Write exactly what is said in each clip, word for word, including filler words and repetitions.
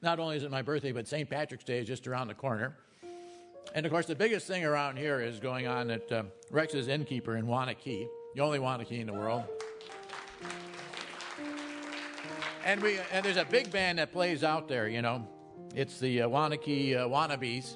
not only is it my birthday, but Saint Patrick's Day is just around the corner. And, of course, the biggest thing around here is going on at uh, Rex's Innkeeper in Wanakee, the only Wanakee in the world. And we and there's a big band that plays out there, you know. It's the uh, Wanakee uh, Wannabes.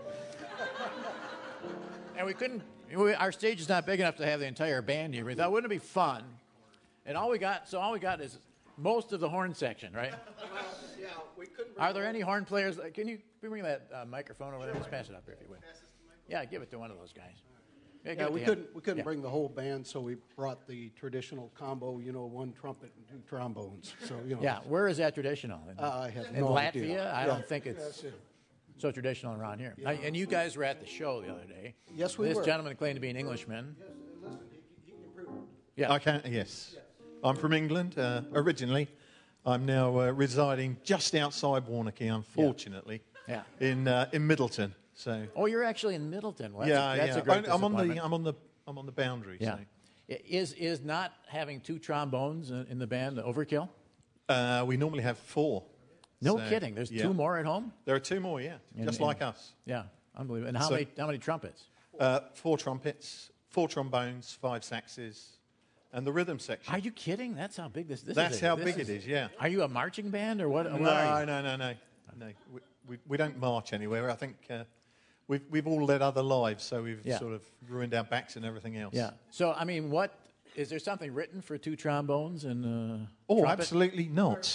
And we couldn't, we, our stage is not big enough to have the entire band here. We thought, wouldn't it be fun? And all we got, so all we got is most of the horn section, right? Well, yeah, we couldn't. Are there any horn players? Can you bring that uh, microphone over there? Just pass it up here if you would. Yeah, give it to one of those guys. Yeah, Yeah, we him. couldn't we couldn't Yeah. bring the whole band, so we brought the traditional combo. You know, one trumpet and two trombones. So you know. Yeah, where is that traditional? In, Uh, I have in no Latvia? idea. I Yeah. don't think it's That's it. so traditional around here. I, and you guys were at the show the other day. Yes, we this were. This gentleman claimed to be an Englishman. Yeah, I can. Yes, I'm from England uh, originally. I'm now uh, residing just outside Warnakey, unfortunately, Yeah. in uh, in Middleton. So Oh, you're actually in Middleton. Well, that's yeah, a, that's yeah. a great I, I'm on the disappointment. I'm on the I'm on the boundary. Yeah. I- Is is not having two trombones in in the band the overkill? So uh, we normally have four. No So, kidding. There's yeah. two more at home. There are two more. Yeah, And- just and- like us. Yeah, unbelievable. And how So- many how many trumpets? Uh, four trumpets, four trombones, five saxes, and the rhythm section. Are you kidding? That's how big this. this That's is. a- how this big it is. Yeah. Are you a marching band or what? what No, are you? no, no, no, no. We, we, we don't march anywhere. I think uh, we've we've all led other lives, so we've Yeah. sort of ruined our backs and everything else. Yeah. So I mean, what is there something written for two trombones and? Uh, Oh, trumpet? absolutely not.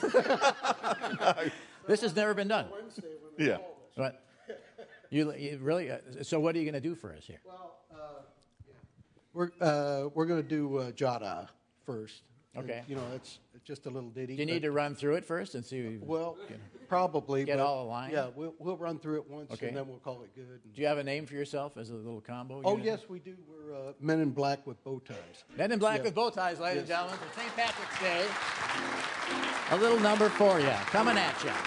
This has never been done. Yeah. What? You, you really? Uh, so what are you going to do for us here? Well, uh, yeah. we're uh, we're going to do uh, Jada first. Okay. And, you know, it's just a little ditty. Do you need but- to run through it first and see? Well, probably. Get but, all aligned? Yeah, we'll we'll run through it once, Okay. and then we'll call it good. Do you have a name for yourself as a little combo? Oh unit? yes, we do. We're uh, Men in Black with bow ties. Men in Black Yeah. with bow ties, ladies and Yes. gentlemen, for Saint Patrick's Day. A little number for you, coming at you.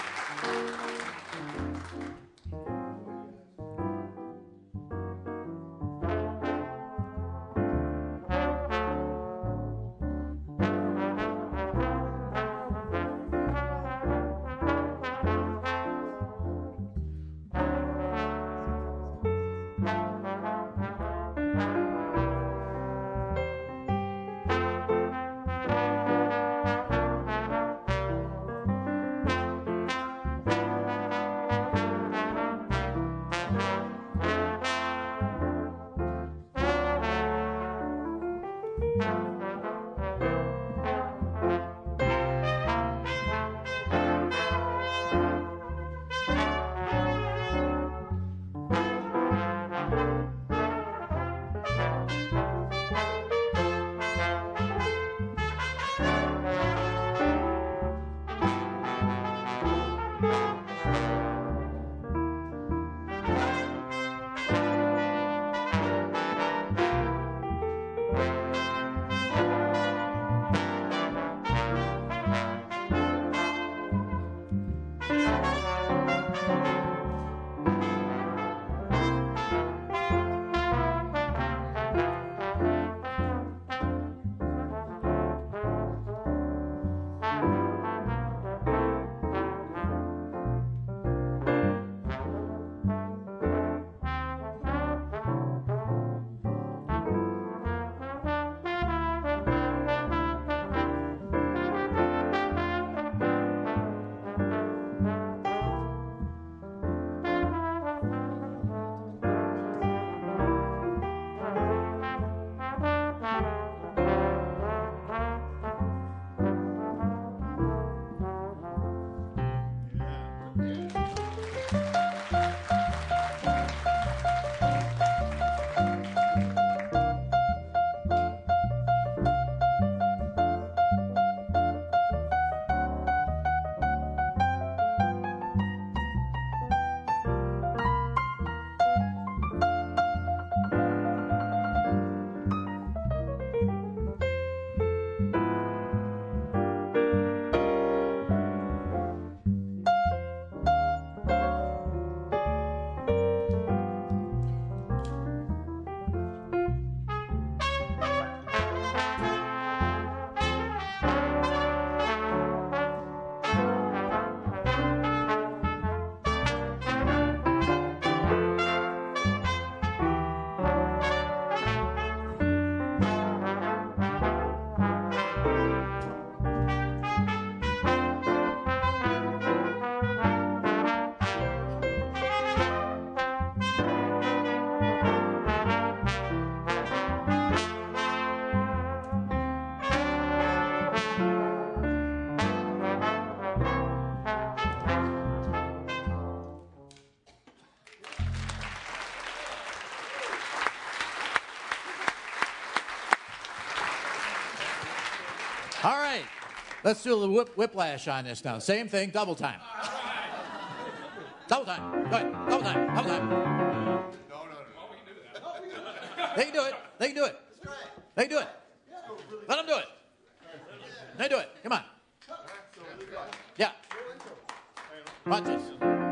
All right. Let's do a little whip, whiplash on this now. Same thing, double time. Double time. Go ahead. Double time. Double time. No, no, no. They can do it. They can do it. They can do it. Let them do it. They do it. Come on. Yeah. Watch this.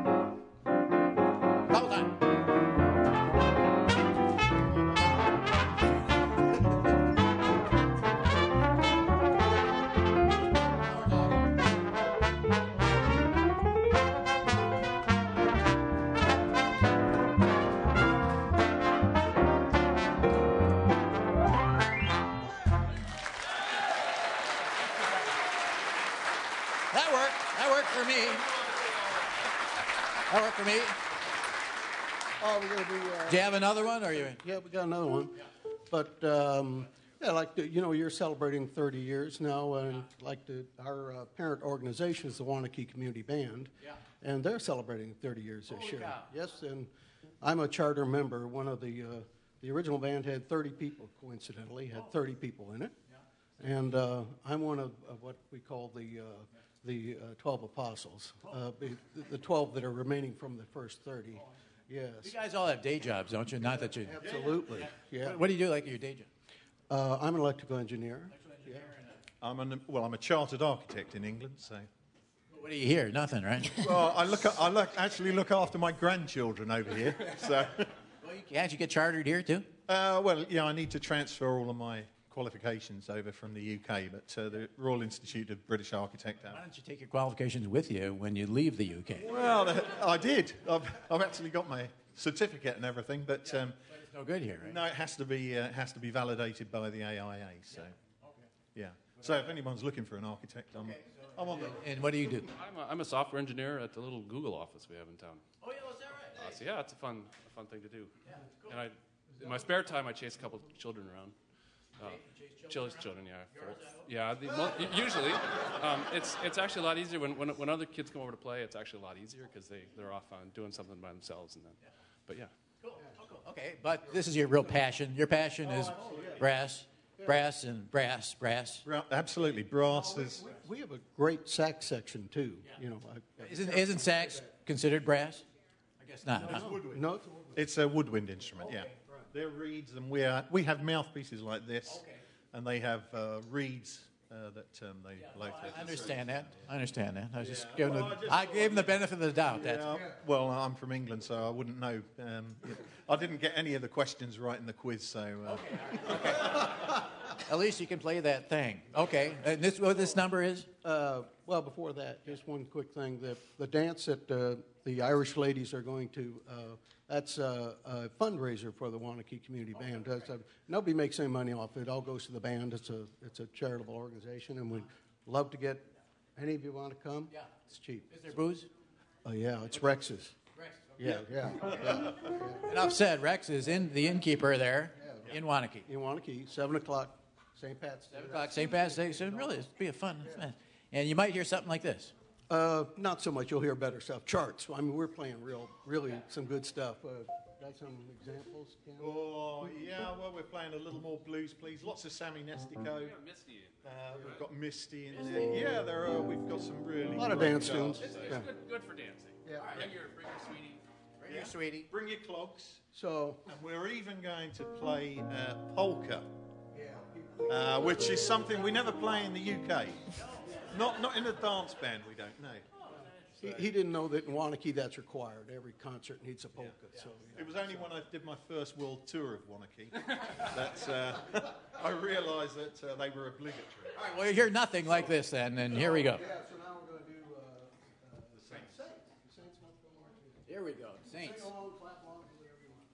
Double time. That worked. That worked for me. That worked for me. Oh, we're going to do... Uh, Do you have another one, or are you? Yeah, we got another one. But, um, yeah, like, the, you know, you're celebrating thirty years now, and like the, our uh, parent organization is the Wanakee Community Band, Yeah. and they're celebrating thirty years this Holy year. cow. Yes, and I'm a charter member. One of the, uh, the original band had thirty people, coincidentally, had thirty people in it. Yeah. And uh, I'm one of, of what we call the, uh, the uh, twelve apostles, uh, the, the twelve that are remaining from the first thirty. Yes. You guys all have day jobs, don't you? Not that you. Absolutely, yeah. What, what do you do like your day job? Uh, I'm an electrical engineer. Yeah. I'm an, well, I'm a chartered architect in England, so. What do you hear? Nothing, right? Well, I look, I look, actually look after my grandchildren over here. So, Well, you can't you get chartered here too? uh, well, yeah, I need to transfer all of my qualifications over from the U K, but uh, the Royal Institute of British Architect. Why don't you take your qualifications with you when you leave the U K? Well, uh, I did. I've, I've actually got my certificate and everything, but um, But it's no good here, right? no, it has to be uh, has to be validated by the A I A. So, yeah. So if anyone's looking for an architect, I'm, I'm on the. And what do you do? I'm a, I'm a software engineer at the little Google office we have in town. Oh, yeah, was that right? Uh, so yeah, it's a fun, a fun thing to do. And I, in my spare time, I chase a couple children around. Uh, children, children, yeah. For, yeah, the, mo- usually. Um, it's it's actually a lot easier when, when when other kids come over to play. It's actually a lot easier because they they're off on doing something by themselves, and then. But yeah. Cool. Oh, cool. Okay, but this is your real passion. Your passion is brass, brass, and brass, brass. Ra- Absolutely, brass is. We have a great sax section too. You know, I, Isn't isn't sax considered brass? I guess not. Huh? no, It's a woodwind instrument, yeah. They're reeds, and we are, we have mouthpieces like this, and they have uh, reeds uh, that um, they blow through. I understand that. I understand that. I was just giving the, I gave him the benefit of the doubt. That's Yeah, well, I'm from England, so I wouldn't know. Um, I didn't get any of the questions right in the quiz, so. Uh, At least you can play that thing. Okay. And this what this number is? uh, well, before that, just one quick thing: the the dance that uh, the Irish ladies are going to. Uh, that's a, a fundraiser for the Wanakee Community Band. That's a, nobody makes any money off it. It all goes to the band. It's a it's a charitable organization, and we'd love to get. Any of you want to come? Yeah. It's cheap. Is there booze? Oh yeah, it's Rex's. Yeah, yeah, yeah. Enough said. Rex is in the innkeeper there in Wanakee. In Wanakee, seven o'clock, Saint Pat's Day. Seven o'clock, Saint Pat's Day. So really, it'd be a fun. fun. And you might hear something like this. Uh, not so much. You'll hear better stuff. Charts. I mean, we're playing real, really some good stuff. Uh, got some examples? Ken? oh, yeah, well, we're playing a little more blues, please. Lots of Sammy Nestico. Misty. Uh, we've got Misty in there. Yeah, there are. We've got some really. A lot of great dance guitars. tunes. It's Yeah. good, good for dancing. Yeah. Bring your, bring your sweetie. Bring your sweetie. Bring your clogs. So, And we're even going to play uh, polka, uh, which is something we never play in the U K. Not not in a dance band, we don't know. he, he didn't know that in Wanakee that's required. Every concert needs a polka. So, yeah. It was only when I did my first world tour of Wanakee that uh, I realised that uh, they were obligatory. All right. Well, you hear nothing like this then, and here we go. Yeah, so now we're going to do uh, uh, the Saints. The Saints must go marching. Here we go. Saints. Sing along, clap along, do whatever you want.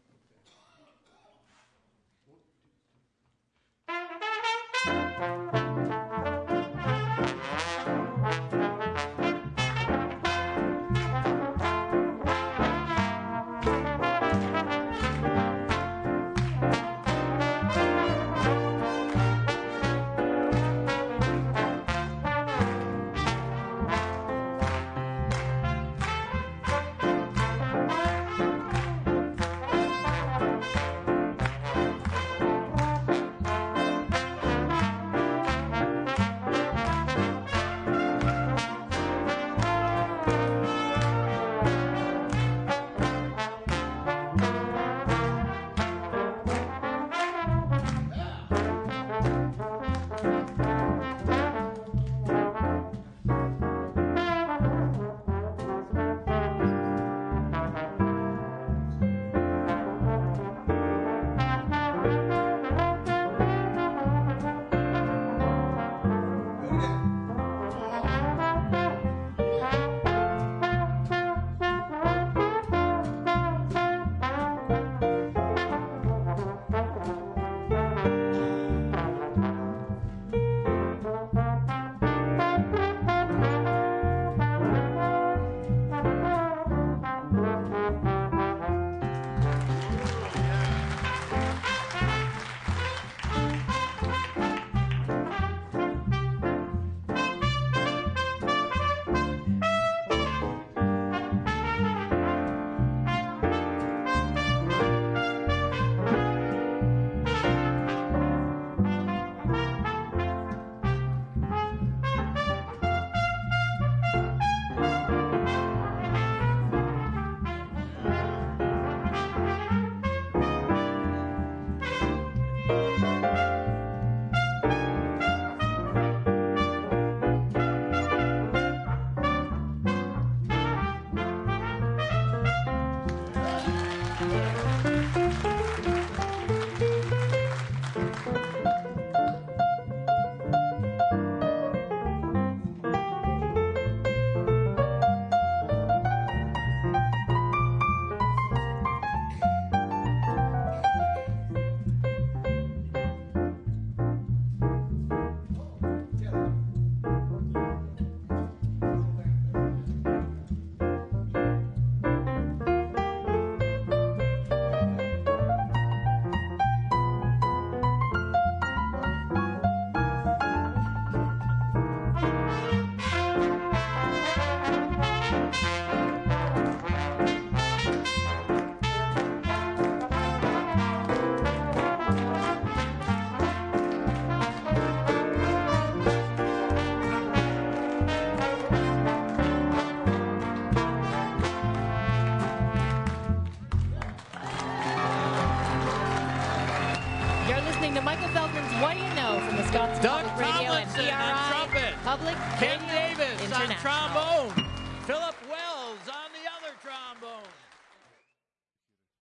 listening to Michael Feldman's What Do You Know from Wisconsin Doug Public Radio and Tomlinson P R I on trumpet. Public Ken Radio Davis on International. trombone. Philip Wells on the other trombone.